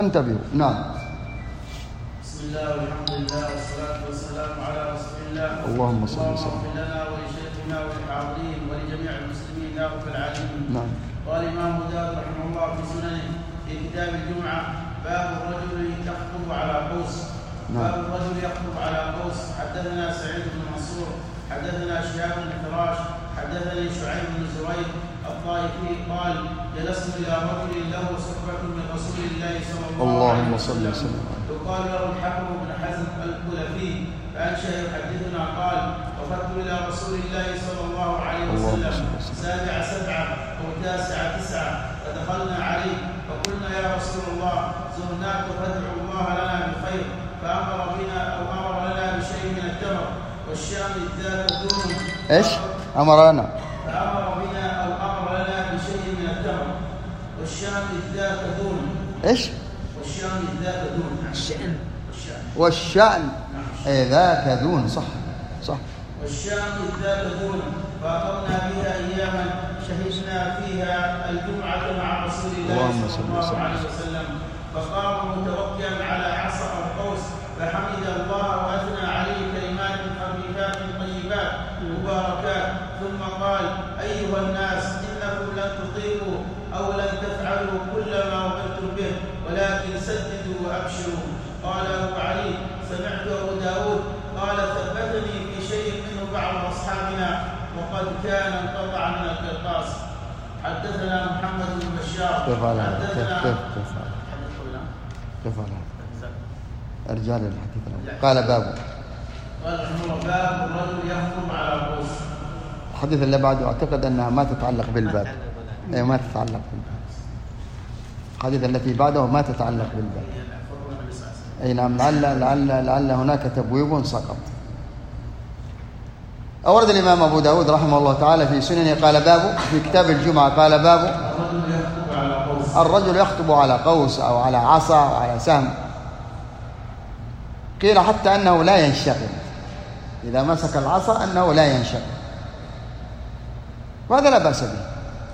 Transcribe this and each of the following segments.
انتبهوا. نعم. بسم الله والحمد لله والصلاة والسلام على رسول الله. اللهم صل وسلم. اللهم اغفر لنا ولشيخنا وللحاضرين ولجميع المسلمين يا رب العالمين. نعم. قال الإمام أبو داود رحمه الله في سننه في كتاب الجمعة: باب الرجل يخطب على قوس. باب الرجل يخطب على قوس. حدثنا سعيد بن منصور حدثنا شهاب بن فراش حدثني شعيب بن زرير الطائفي قال: جلست إلى رجل له صحبة من رسول الله صلى الله عليه وسلم يقال له الحكم بن حزم الكلفي، فأنشأ يحدثنا قال: وفدت إلى رسول الله صلى الله عليه وسلم سابع سبعة أو تاسع تسعة، فدخلنا عليه فقلنا: يا رسول الله، زرناك فادعو الله لنا بخير، فأمر بنا أو أمر لنا بشيء من التمر والشام ذات دون. ايش؟ أمر لنا. فأمر بنا أو أمر لنا بشيء من التمر والشام ذات دون. ايش؟ والشام ذات دون. الشأن. والشأن. اي ذاك ذون. صح. والشام ذات دون. فأقمنا بها أياما شهدنا فيها الجمعة مع رسول الله صلى الله عليه وسلم، فقام متوكلا على عصا أو قوس فحمد الله وأثنى عليه كلمات خفيفات طيبات مباركات، ثم قال: أيها الناس، إنكم لن تطيقوا أو لن تفعلوا كل ما أمرتم به، ولكن سددوا وأبشروا. قال أبو علي: سمعت أبو داود قال: ثبتني في شيء منه بعض أصحابنا وقد كان انقطع من القرطاس. حدثنا محمد بن بشار كيف رجال الحديث. قال: باب. قال رحمه الله: باب الرجل يخطب على قوس. الحديث اللي بعده أعتقد أنها ما تتعلق بالباب. أي ما تتعلق بالباب. الحديث التي بعده ما تتعلق بالباب. أي نعم. لعل هناك تبويب سقط. أورد الإمام أبو داود رحمه الله تعالى في سننه قال: باب في كتاب الجمعة قال: باب الرجل يخطب على قوس أو على عصا أو على سهم. قيل حتى أنه لا ينشغل، إذا مسك العصا أنه لا ينشغل، وهذا لا بأس به.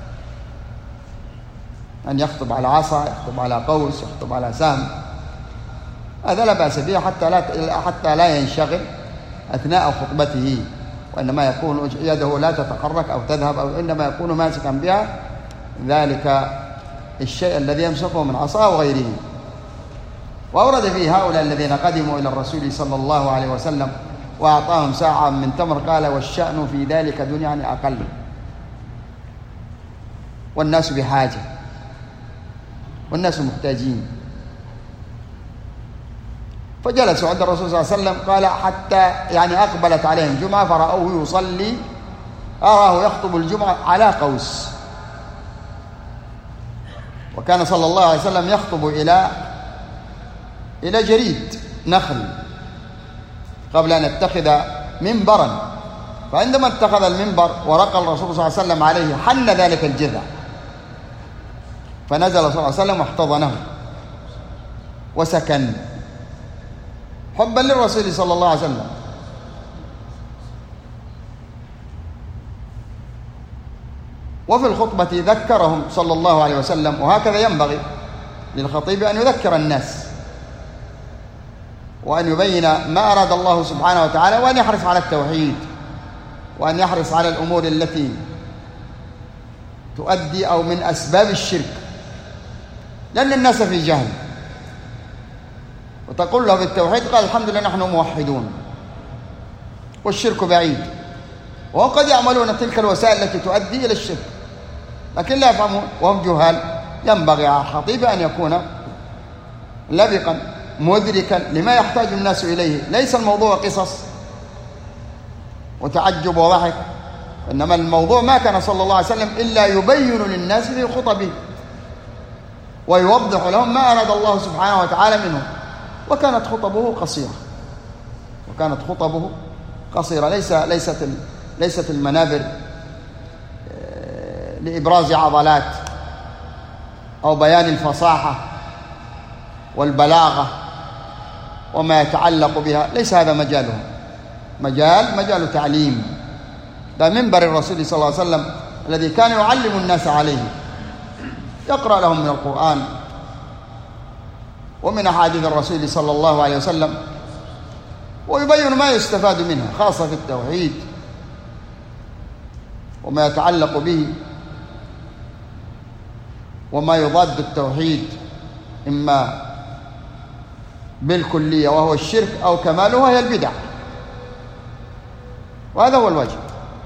أن يخطب على عصا، يخطب على قوس، يخطب على سهم، هذا لا بأس به حتى لا ينشغل أثناء خطبته، وإنما يكون يده لا تتحرك أو تذهب، أو إنما يكون ماسكا بها ذلك الشيء الذي يمسكه من عصا وغيره. وأورد في هؤلاء الذين قدموا إلى الرسول صلى الله عليه وسلم وأعطاهم ساعة من تمر قال: والشأن في ذلك دون يعني أقل، والناس بحاجة والناس محتاجين. فجلسوا عند الرسول صلى الله عليه وسلم قال: حتى يعني أقبلت عليهم جمعة فرأوه يصلي، أراه يخطب الجمعة على قوس. وكان صلى الله عليه وسلم يخطب إلى جريد نخل قبل أن يتخذ منبرا، فعندما اتخذ المنبر ورقى الرسول صلى الله عليه وسلم عليه حن ذلك الجذع، فنزل صلى الله عليه وسلم واحتضنه وسكن حبا للرسول صلى الله عليه وسلم. وفي الخطبة ذكرهم صلى الله عليه وسلم، وهكذا ينبغي للخطيب أن يذكر الناس وأن يبين ما أراد الله سبحانه وتعالى، وأن يحرص على التوحيد، وأن يحرص على الأمور التي تؤدي أو من أسباب الشرك، لأن الناس في جهل. وتقول له بالتوحيد قال: الحمد لله نحن موحدون، والشرك بعيد، وهم قد يعملون تلك الوسائل التي تؤدي إلى الشرك لكن لا يفهمون وهم جهال. ينبغي على الخطيب أن يكون لبقا مدركا لما يحتاج الناس إليه. ليس الموضوع قصص وتعجب وضحك، إنما الموضوع ما كان صلى الله عليه وسلم إلا يبين للناس في خطبه ويوضح لهم ما أراد الله سبحانه وتعالى منهم. وكانت خطبه قصيرة، ليست المنابر لإبراز عضلات أو بيان الفصاحة والبلاغة وما يتعلق بها، ليس هذا مجالهم. مجال تعليم. ده منبر الرسول صلى الله عليه وسلم الذي كان يعلم الناس عليه، يقرأ لهم من القرآن ومن أحاديث الرسول صلى الله عليه وسلم، ويبين ما يستفاد منها خاصة في التوحيد وما يتعلق به وما يضاد التوحيد إما بالكلية وهو الشرك أو كماله وهي البدع، وهذا هو الواجب.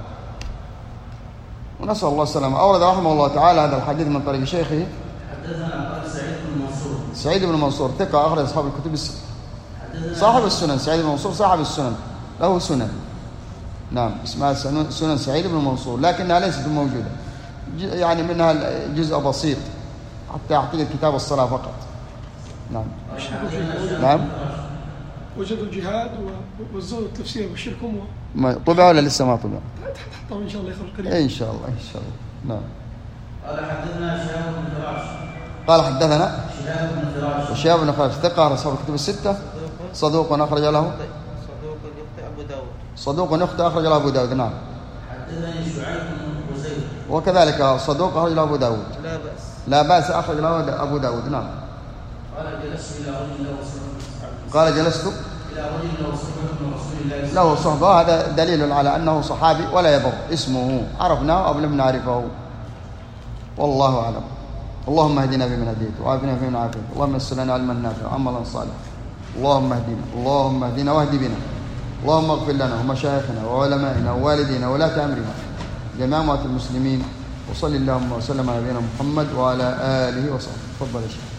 ونسأل الله السلامة. أورد رحمه الله تعالى هذا الحديث من طريق شيخه. حدثنا قال سعيد بن منصور. سعيد بن منصور ثقة أخرج أصحاب الكتب صاحب السنن. سعيد بن منصور صاحب السنن، له سنن، نعم، اسمها سنن سعيد بن منصور، لكنها ليست موجودة، يعني منها جزء بسيط حتى يعطيك كتاب الصلاة فقط. نعم. نعم. وجدوا الجهاد والزهد والتفسير والشرك طبع ولا لسه ما طبع؟ طبعا إن شاء الله يخرج قريب. إن شاء الله إن شاء الله. نعم. قال حدثنا شهاب بن فراش. قال حدثنا شهاب بن فراش. شهاب بن فراش ثقة أصحاب الكتب الستة، صدوق أخرج له. صدوق يخطئ أخرج له أبو داود. نعم. حدثني شعيب بن وزير. وكذلك صدوق أخرج له أبو داود. لا بأس. لا بأس أخرج له أبو داود. نعم. قال جلست إلى رجل له صحبة من رسول الله. له صحبة، هذا دليل على أنه صحابي ولا يضر اسمه، عرفناه أو لم نعرفه، والله أعلم. اللهم اهدنا بمن هديت وعافنا فيمن عافيت، اللهم يسر لنا علما نافعا وعملا صالحا، اللهم اهدنا، اللهم اهدنا واهد بنا، اللهم اغفر لنا ومشايخنا وعلمائنا ووالدينا وولاة أمرنا جميع أموات المسلمين، وصل اللهم وسلم على نبينا محمد وعلى آله وصحبه. تفضل يا شيخ.